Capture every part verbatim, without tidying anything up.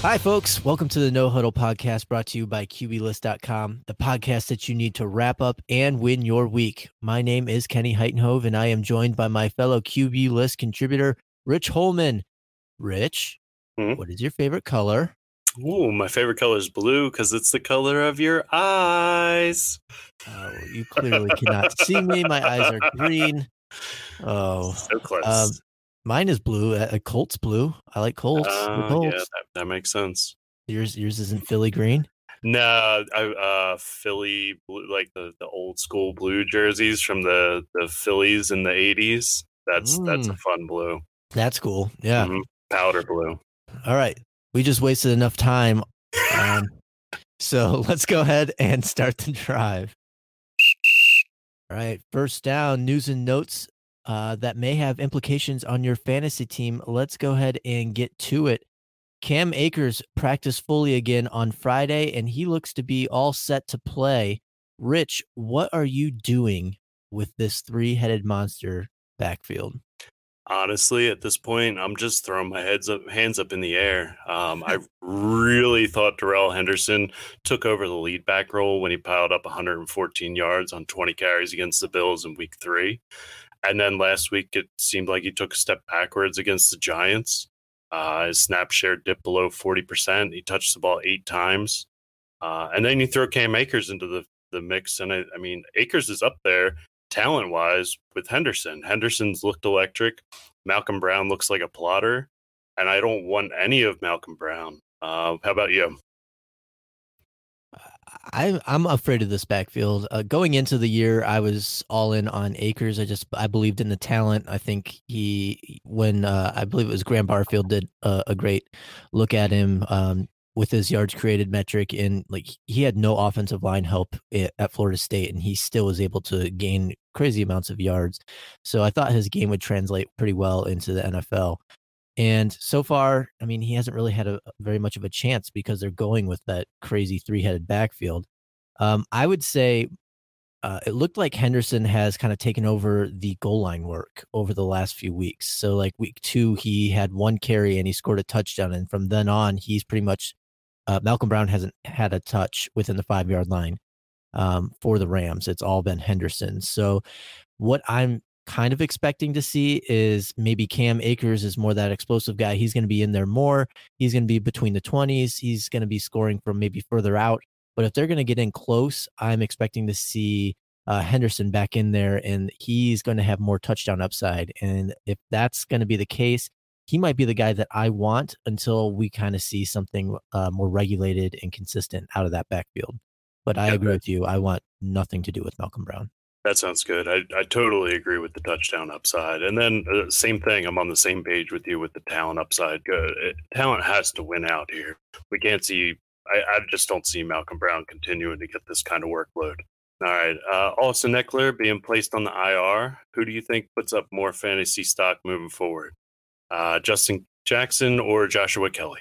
Hi, folks. Welcome to the No Huddle podcast brought to you by Q B List dot com, the podcast that you need to wrap up and win your week. My name is Kenny Heitenhove, and I am joined by my fellow Q B List contributor, Rich Holman. Rich, Hmm? what is your favorite color? Ooh, my favorite color is blue because it's the color of your eyes. Oh, you clearly cannot see me. My eyes are green. Oh, So close. um, mine is blue. Uh, Colts blue. I like Colts. The Oh, yeah, Colts. that, that makes sense. Yours, yours isn't Philly green. No, I, uh, Philly blue, like the, the old school blue jerseys from the, the Phillies in the eighties. That's that's a Mm, fun blue. that's cool. Yeah. Mhm. Powder blue. All right. We just wasted enough time. Um, so let's go ahead and start the drive. All right. First down, news and notes uh, that may have implications on your fantasy team. Let's go ahead and get to it. Cam Akers practiced fully again on Friday, and he looks to be all set to play. Rich, what are you doing with this three-headed monster backfield? Honestly, at this point, I'm just throwing my heads up, hands up in the air. Um, I really thought Darrell Henderson took over the lead back role when he piled up one hundred fourteen yards on twenty carries against the Bills in week three. And then last week, it seemed like he took a step backwards against the Giants. Uh, his snap share dipped below forty percent. He touched the ball eight times. Uh, and then you throw Cam Akers into the, the mix. And I, I mean, Akers is up there talent wise with Henderson. Henderson's looked electric. Malcolm Brown looks like a plotter. And I don't want any of Malcolm Brown. Uh, how about you? I, I'm afraid of this backfield. Uh, going into the year, I was all in on Akers. I just I believed in the talent. I think he, when uh, I believe it was Graham Barfield did a, a great look at him um, with his yards created metric, and like he had no offensive line help at Florida State, and he still was able to gain crazy amounts of yards. So I thought his game would translate pretty well into the N F L. And so far, I mean, he hasn't really had a very much of a chance because they're going with that crazy three-headed backfield. Um, I would say uh, it looked like Henderson has kind of taken over the goal line work over the last few weeks. So like week two, he had one carry and he scored a touchdown. And from then on, he's pretty much uh, Malcolm Brown hasn't had a touch within the five-yard line um, for the Rams. It's all been Henderson. So what I'm kind of expecting to see is maybe Cam Akers is more that explosive guy. He's going to be in there more. He's going to be between the twenties. He's going to be scoring from maybe further out. But if they're going to get in close, I'm expecting to see uh, Henderson back in there, and he's going to have more touchdown upside. And if that's going to be the case, he might be the guy that I want until we kind of see something uh, more regulated and consistent out of that backfield. But I Yeah, agree that, with you. I want nothing to do with Malcolm Brown. that sounds good. I, I totally agree with the touchdown upside. And then uh, same thing. I'm on the same page with you with the talent upside. Good. It, talent has to win out here. We can't see I, I just don't see Malcolm Brown continuing to get this kind of workload. All right. Uh, Austin Eckler being placed on the I R. Who do you think puts up more fantasy stock moving forward? Uh, Justin Jackson or Joshua Kelly?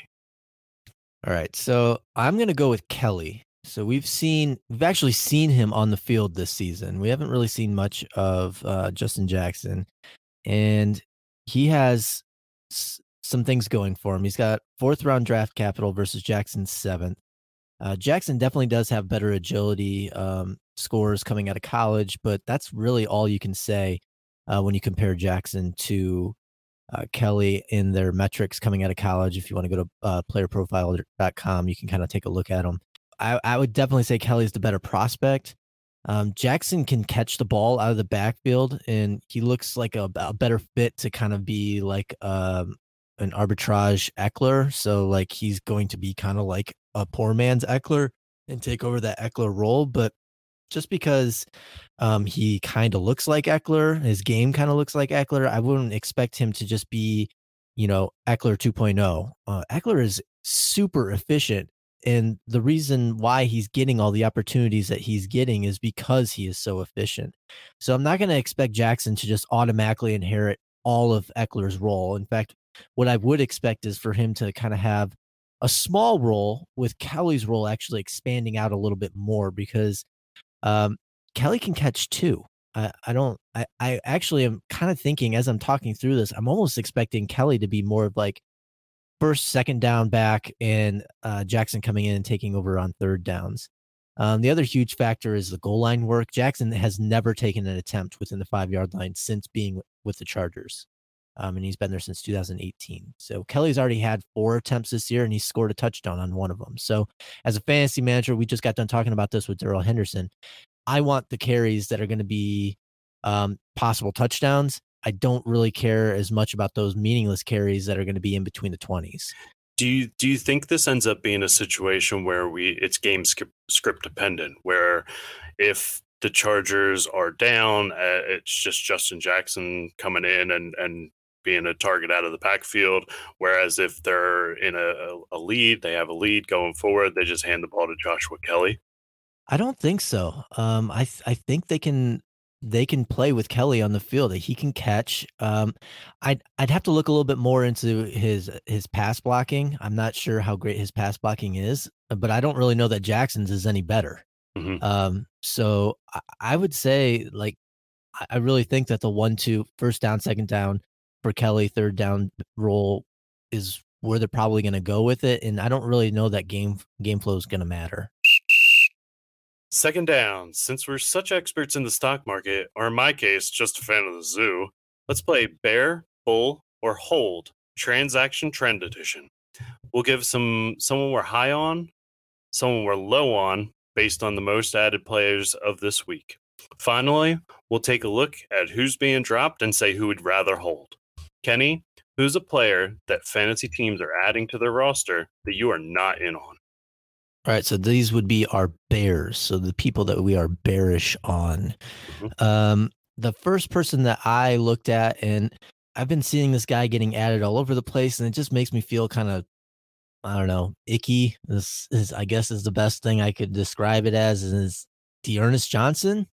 All right. So I'm going to go with Kelly. So we've seen, we've actually seen him on the field this season. We haven't really seen much of uh, Justin Jackson, and he has s- some things going for him. He's got fourth round draft capital versus Jackson's seventh. Uh, Jackson definitely does have better agility um, scores coming out of college, but that's really all you can say uh, when you compare Jackson to uh, Kelly in their metrics coming out of college. If you want to go to uh, player profile dot com, you can kind of take a look at them. I, I would definitely say Kelly's the better prospect. Um, Jackson can catch the ball out of the backfield, and he looks like a, a better fit to kind of be like um, an arbitrage Eckler. So like he's going to be kind of like a poor man's Eckler and take over that Eckler role. But just because um, he kind of looks like Eckler, his game kind of looks like Eckler, I wouldn't expect him to just be, you know, Eckler 2.0. Uh, Eckler is super efficient. And the reason why he's getting all the opportunities that he's getting is because he is so efficient. So I'm not going to expect Jackson to just automatically inherit all of Eckler's role. In fact, what I would expect is for him to kind of have a small role with Kelly's role actually expanding out a little bit more because um, Kelly can catch too. I, I don't, I, I actually am kind of thinking as I'm talking through this, I'm almost expecting Kelly to be more of like first, second down back, and uh, Jackson coming in and taking over on third downs. Um, the other huge factor is the goal line work. Jackson has never taken an attempt within the five-yard line since being with the Chargers, um, and he's been there since two thousand eighteen. So Kelly's already had four attempts this year, and he scored a touchdown on one of them. So as a fantasy manager, we just got done talking about this with Darrell Henderson. I want the carries that are going to be um, possible touchdowns. I don't really care as much about those meaningless carries that are going to be in between the twenties. Do you do you think this ends up being a situation where we it's game script, script dependent, where if the Chargers are down, uh, it's just Justin Jackson coming in and, and being a target out of the backfield, whereas if they're in a, a lead, they have a lead going forward, they just hand the ball to Joshua Kelly? I don't think so. Um, I th- I think they can they can play with Kelly on the field. That he can catch. Um, I'd I'd have to look a little bit more into his his pass blocking. I'm not sure how great his pass blocking is, but I don't really know that Jackson's is any better. Mm-hmm. Um, so I, I would say like I, I really think that the one two first down, second down for Kelly, third down role is where they're probably going to go with it, and I don't really know that game game flow is going to matter. Second down. Since we're such experts in the stock market, or in my case, just a fan of the zoo, let's play Bear, Bull, or Hold, Transaction Trend Edition. We'll give some someone we're high on, someone we're low on, based on the most added players of this week. Finally, we'll take a look at who's being dropped and say who would rather hold. Kenny, who's a player that fantasy teams are adding to their roster that you are not in on? All right, so these would be our bears. So the people that we are bearish on. Mm-hmm. Um, the first person that I looked at, and I've been seeing this guy getting added all over the place, and it just makes me feel kind of, I don't know, icky. This is, I guess, is the best thing I could describe it as. Is D'Ernest Johnson.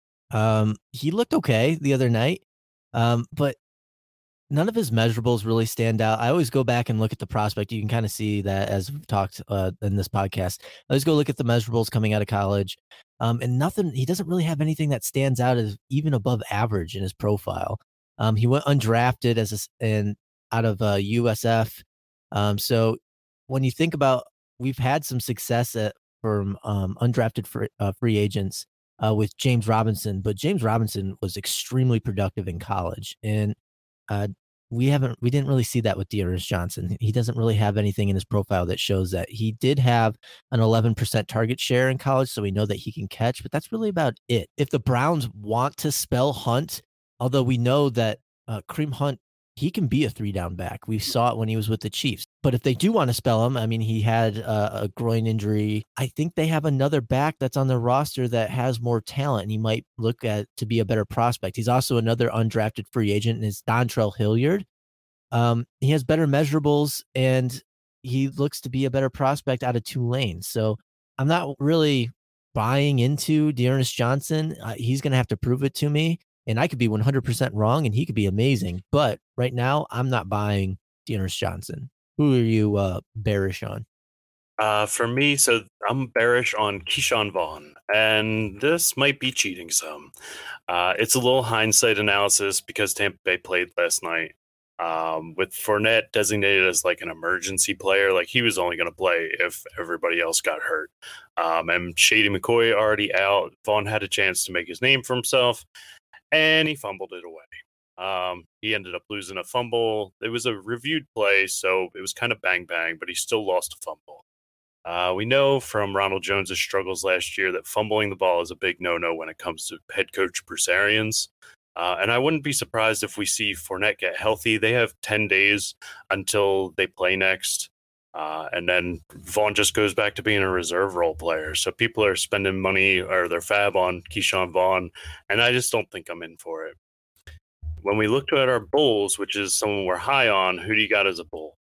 Um, he looked okay the other night, um, but none of his measurables really stand out. I always go back and look at the prospect. You can kind of see that as we've talked uh, in this podcast. I always go look at the measurables coming out of college, um, and nothing. He doesn't really have anything that stands out as even above average in his profile. Um, he went undrafted as a, and out of uh, U S F. Um, so when you think about, we've had some success at, from um, undrafted free, uh, free agents uh, with James Robinson, but James Robinson was extremely productive in college, and uh, we haven't, we didn't really see that with D'Ernest Johnson. He doesn't really have anything in his profile that shows that. He did have an eleven percent target share in college, so we know that he can catch, but that's really about it. If the Browns want to spell Hunt, although we know that uh, Kareem Hunt, he can be a three down back. We saw it when he was with the Chiefs. But if they do want to spell him, I mean, he had uh, a groin injury. I think they have another back that's on their roster that has more talent, and he might look at to be a better prospect. He's also another undrafted free agent, and it's Dontrell Hilliard. Um, he has better measurables, and he looks to be a better prospect out of Tulane. So I'm not really buying into D'Ernest Johnson. Uh, he's going to have to prove it to me, and I could be one hundred percent wrong, and he could be amazing. But right now, I'm not buying D'Ernest Johnson. Who are you uh, bearish on? Uh, for me, so I'm bearish on Keyshawn Vaughn, and this might be cheating some. Uh, it's a little hindsight analysis because Tampa Bay played last night. Um, with Fournette designated as like an emergency player, like he was only going to play if everybody else got hurt. Um, and Shady McCoy already out. Vaughn had a chance to make his name for himself, and he fumbled it away. Um, he ended up losing a fumble. It was a reviewed play, so it was kind of bang bang, but he still lost a fumble. Uh, we know from Ronald Jones's struggles last year that fumbling the ball is a big no-no when it comes to head coach Bruce Arians. Uh, and I wouldn't be surprised if we see Fournette get healthy. They have ten days until they play next. Uh, and then Vaughn just goes back to being a reserve role player. So people are spending money or their fab on Keyshawn Vaughn, and I just don't think I'm in for it. When we looked at our bulls, which is someone we're high on, who do you got as a bull?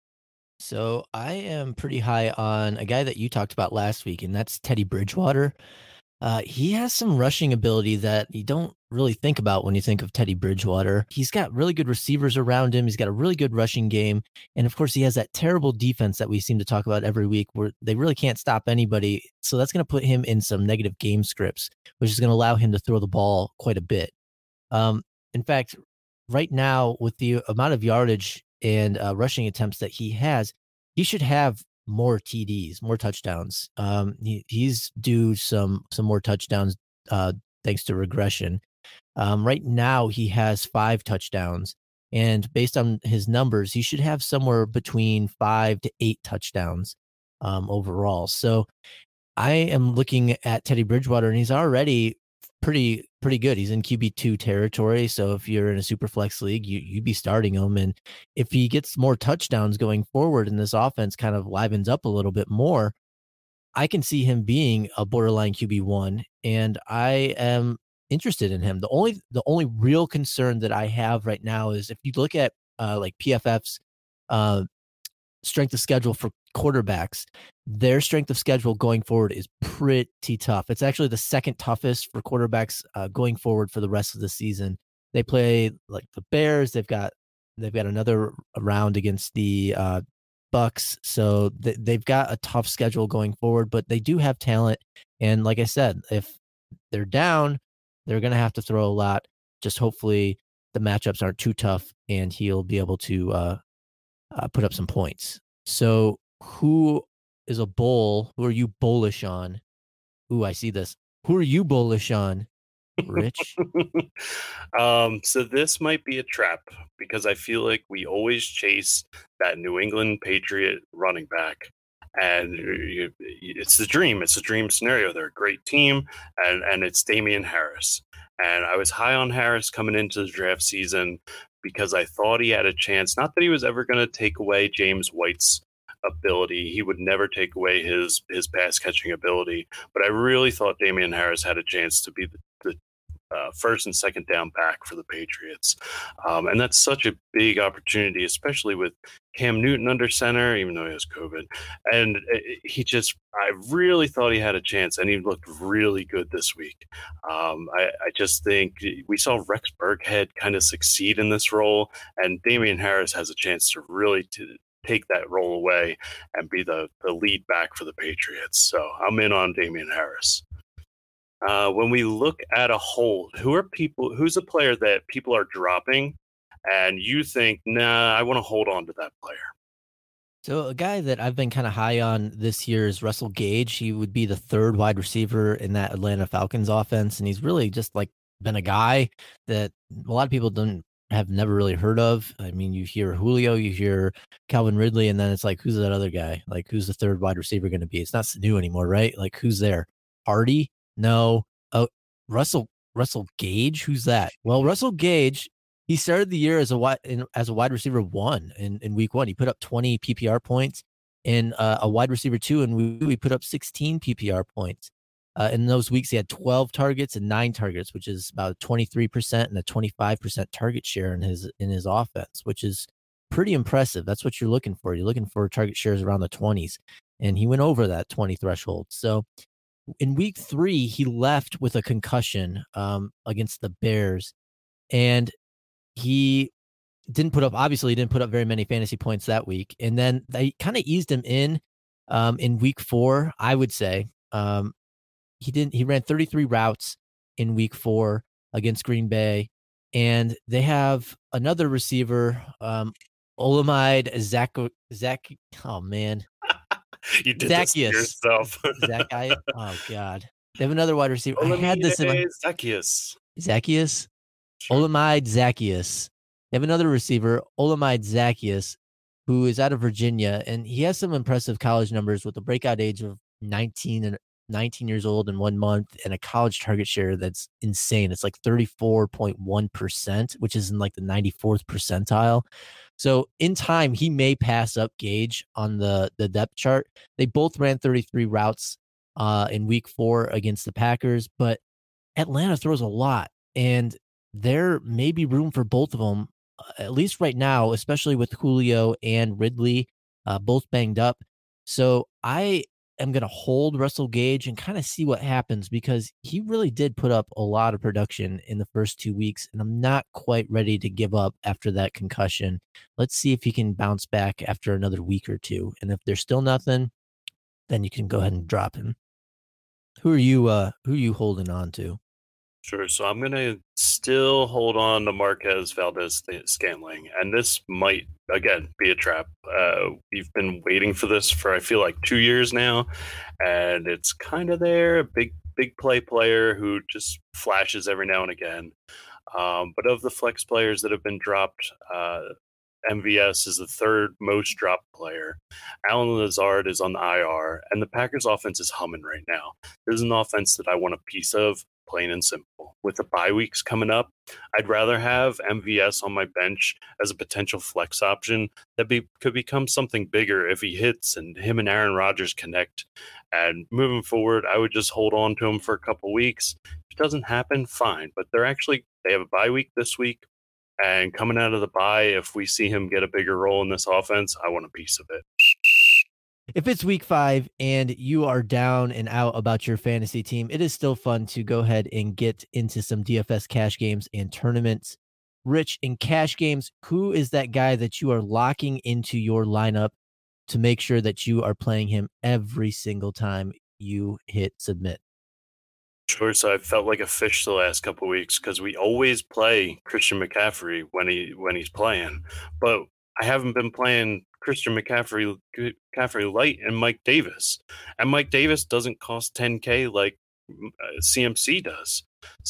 So I am pretty high on a guy that you talked about last week, and that's Teddy Bridgewater. Uh, he has some rushing ability that you don't really think about when you think of Teddy Bridgewater. He's got really good receivers around him. He's got a really good rushing game. And of course, he has that terrible defense that we seem to talk about every week where they really can't stop anybody. So that's going to put him in some negative game scripts, which is going to allow him to throw the ball quite a bit. Um, in fact, right now, with the amount of yardage and uh, rushing attempts that he has, he should have more T Ds, more touchdowns. Um, he, he's due some some more touchdowns uh, thanks to regression. Um, right now, he has five touchdowns, and based on his numbers, he should have somewhere between five to eight touchdowns um, overall. So I am looking at Teddy Bridgewater, and he's already pretty pretty good. He's in Q B two territory. So if you're in a super flex league, you you'd be starting him. And if he gets more touchdowns going forward and this offense kind of livens up a little bit more, I can see him being a borderline Q B one. And I am interested in him. The only the only real concern that I have right now is if you look at uh, like P F F's uh, strength of schedule for quarterbacks, their strength of schedule going forward is pretty tough. It's actually the second toughest for quarterbacks uh, going forward for the rest of the season. They play like the Bears. They've got they've got another round against the uh, Bucks, so th- they've got a tough schedule going forward. But they do have talent, and like I said, if they're down, they're going to have to throw a lot. Just hopefully the matchups aren't too tough, and he'll be able to uh, uh, put up some points. So who is a bull? Who are you bullish on? Ooh, I see this. Who are you bullish on, Rich? um, so this might be a trap because I feel like we always chase that New England Patriot running back. And you, it's the dream. It's a dream scenario. They're a great team, and, and it's Damian Harris. And I was high on Harris coming into the draft season because I thought he had a chance. Not that he was ever going to take away James White's ability. He would never take away his his pass catching ability. But I really thought Damian Harris had a chance to be the, the uh, first and second down back for the Patriots. Um, and that's such a big opportunity, especially with Cam Newton under center, even though he has COVID. And it, he just, I really thought he had a chance, and he looked really good this week. Um, I, I just think we saw Rex Burkhead kind of succeed in this role, and Damian Harris has a chance to really to take that role away and be the, the lead back for the Patriots. So I'm in on Damian Harris. Uh, when we look at a hold, who are people, who's a player that people are dropping and you think, nah, I want to hold on to that player? So a guy that I've been kind of high on this year is Russell Gage. He would be the third wide receiver in that Atlanta Falcons offense. And he's really just like been a guy that a lot of people don't have never really heard of. I mean, you hear Julio, you hear Calvin Ridley, and then it's like, who's that other guy? Like, who's the third wide receiver going to be? It's not Sanu anymore, right? Like, who's there? Hardy? No. Oh, Russell Russell Gage. Who's that? Well, Russell Gage. He started the year as a wide in, as a wide receiver one in, in week one. He put up twenty P P R points, and uh, a wide receiver two, and we we put up sixteen P P R points. Uh, in those weeks, he had twelve targets and nine targets, which is about twenty-three percent and a twenty-five percent target share in his in his offense, which is pretty impressive. That's what you're looking for. You're looking for target shares around the twenties, and he went over that twenty threshold. So in week three, he left with a concussion um, against the Bears, and he didn't put up, obviously, he didn't put up very many fantasy points that week. And then they kind of eased him in um, in week four, I would say. Um, he didn't, he ran thirty-three routes in week four against Green Bay. And they have another receiver, um, Olamide Zach, Zach, oh man. You did Zacchaeus. this to yourself. Zach, I, oh God. They have another wide receiver. Olamide I had this in my, Zacchaeus. Zacchaeus. Sure. Olamide Zacchaeus. They have another receiver, Olamide Zacchaeus, who is out of Virginia, and he has some impressive college numbers with a breakout age of nineteen and nineteen years old in one month and a college target share that's insane. It's like thirty-four point one percent, which is in like the ninety-fourth percentile. So in time, he may pass up Gage on the, the depth chart. They both ran thirty-three routes uh, in week four against the Packers, but Atlanta throws a lot, and there may be room for both of them, at least right now, especially with Julio and Ridley uh, both banged up. So I am going to hold Russell Gage and kind of see what happens, because he really did put up a lot of production in the first two weeks, and I'm not quite ready to give up after that concussion. Let's see if he can bounce back after another week or two. And if there's still nothing, then you can go ahead and drop him. Who are you, uh, who are you holding on to? Sure. So I'm going to still hold on to Marquez Valdez Scantling. And this might, again, be a trap. Uh, we've been waiting for this for, I feel like, two years now. And it's kind of there. A big, big play player who just flashes every now and again. Um, but of the flex players that have been dropped, uh, M V S is the third most dropped player. Alan Lazard is on the I R, and the Packers offense is humming right now. This is an offense that I want a piece of, plain and simple. With the bye weeks coming up, I'd rather have M V S on my bench as a potential flex option that be, could become something bigger if he hits and him and Aaron Rodgers connect. And moving forward, I would just hold on to him for a couple weeks. If it doesn't happen, fine. But they're actually, they have a bye week this week. And coming out of the bye, if we see him get a bigger role in this offense, I want a piece of it. If it's week five and you are down and out about your fantasy team, it is still fun to go ahead and get into some D F S cash games and tournaments. Rich, in cash games, who is that guy that you are locking into your lineup to make sure that you are playing him every single time you hit submit? Sure. So I felt like a fish the last couple of weeks because we always play Christian McCaffrey when he when he's playing, but I haven't been playing Christian McCaffrey McCaffrey light and Mike Davis, and Mike Davis doesn't cost ten K like uh, C M C does.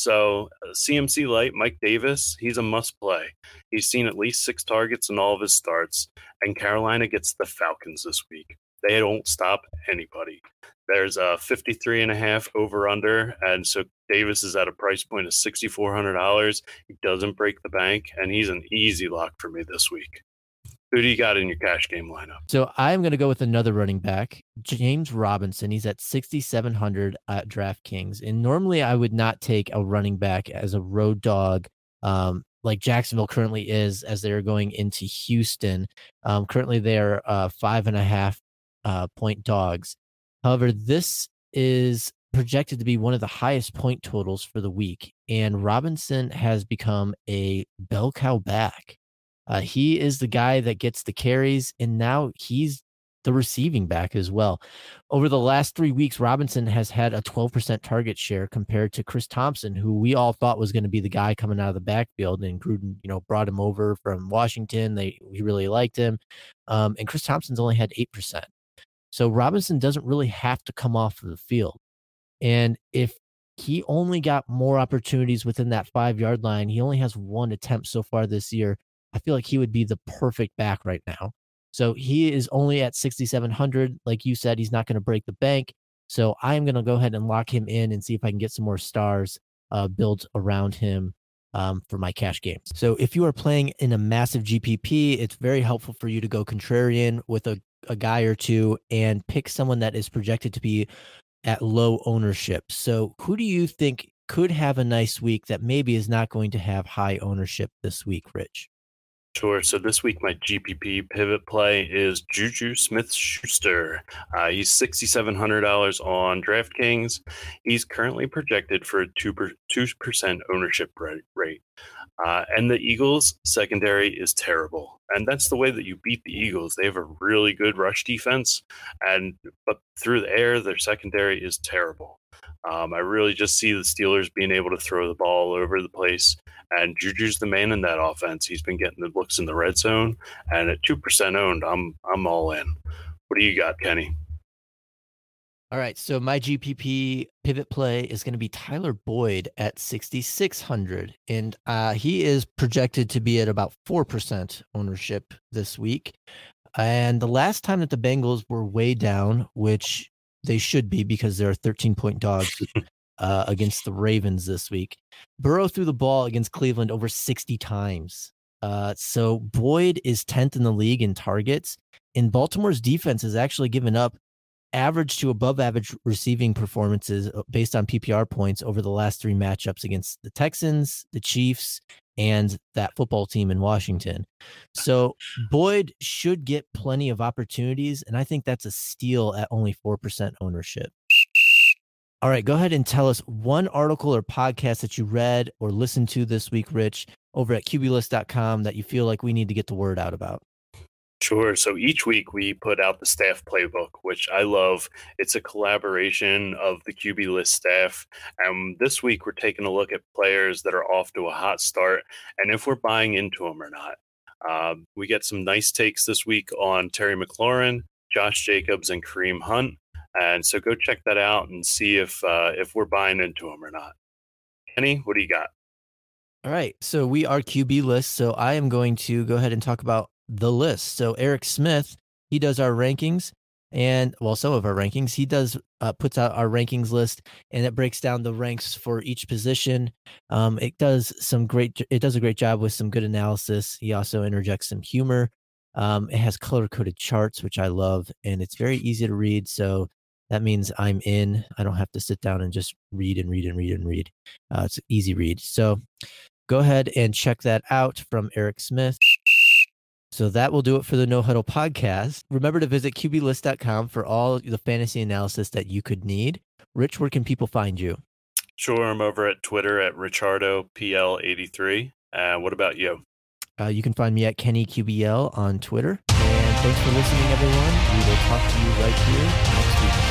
So uh, C M C light Mike Davis, he's a must play. He's seen at least six targets in all of his starts, and Carolina gets the Falcons this week. They don't stop anybody. There's a fifty-three and a half over under. And so Davis is at a price point of six thousand four hundred dollars. He doesn't break the bank, and he's an easy lock for me this week. Who do you got in your cash game lineup? So I'm going to go with another running back, James Robinson. He's at sixty-seven hundred at DraftKings. And normally I would not take a running back as a road dog um, like Jacksonville currently is as they're going into Houston. Um, currently they're uh, five and a half uh, point dogs. However, this is projected to be one of the highest point totals for the week, and Robinson has become a bell cow back. Uh, he is the guy that gets the carries, and now he's the receiving back as well. Over the last three weeks, Robinson has had a twelve percent target share compared to Chris Thompson, who we all thought was going to be the guy coming out of the backfield, and Gruden, you know, brought him over from Washington. They we really liked him, um, and Chris Thompson's only had eight percent. So Robinson doesn't really have to come off of the field. And if he only got more opportunities within that five-yard line, he only has one attempt so far this year, I feel like he would be the perfect back right now. So he is only at sixty-seven hundred. Like you said, he's not going to break the bank. So I'm going to go ahead and lock him in and see if I can get some more stars uh, built around him um, for my cash games. So if you are playing in a massive G P P, it's very helpful for you to go contrarian with a a guy or two and pick someone that is projected to be at low ownership. So who do you think could have a nice week that maybe is not going to have high ownership this week, Rich? Sure. So this week, my G P P pivot play is Juju Smith-Schuster. Uh, he's six thousand seven hundred dollars on DraftKings. He's currently projected for a two percent ownership rate. Uh, and the Eagles' secondary is terrible. And that's the way that you beat the Eagles. They have a really good rush defense, and but through the air, their secondary is terrible. Um, I really just see the Steelers being able to throw the ball all over the place, and Juju's the man in that offense. He's been getting the looks in the red zone, and at two percent owned, I'm I'm all in. What do you got, Kenny? All right, so my G P P pivot play is going to be Tyler Boyd at sixty-six hundred, and uh, he is projected to be at about four percent ownership this week. And the last time that the Bengals were way down, which they should be because they're thirteen-point dogs uh, against the Ravens this week, Burrow threw the ball against Cleveland over sixty times. Uh, so Boyd is tenth in the league in targets, and Baltimore's defense has actually given up average to above average receiving performances based on P P R points over the last three matchups against the Texans, the Chiefs, and that football team in Washington. So Boyd should get plenty of opportunities, and I think that's a steal at only four percent ownership. All right, go ahead and tell us one article or podcast that you read or listened to this week, Rich, over at Q B list dot com that you feel like we need to get the word out about. Sure. So each week we put out the staff playbook, which I love. It's a collaboration of the Q B List staff. And this week we're taking a look at players that are off to a hot start and if we're buying into them or not. Um, we get some nice takes this week on Terry McLaurin, Josh Jacobs, and Kareem Hunt. And so go check that out and see if uh, if we're buying into them or not. Kenny, what do you got? All right. So we are Q B List. So I am going to go ahead and talk about the list. So Eric Smith, he does our rankings and well, some of our rankings. He does uh, puts out our rankings list and it breaks down the ranks for each position. Um, it does some great. It does a great job with some good analysis. He also interjects some humor. Um, it has color coded charts, which I love, and it's very easy to read. So that means I'm in. I don't have to sit down and just read and read and read and read. Uh, it's an easy read. So go ahead and check that out from Eric Smith. So that will do it for the No Huddle podcast. Remember to visit Q B list dot com for all the fantasy analysis that you could need. Rich, where can people find you? Sure, I'm over at Twitter at Richardo P L eighty-three. Uh, what about you? Uh, you can find me at Kenny Q B L on Twitter. And thanks for listening, everyone. We will talk to you right here next week.